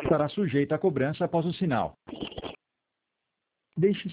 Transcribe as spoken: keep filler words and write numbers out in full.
estará sujeita à cobrança após o sinal. Deixe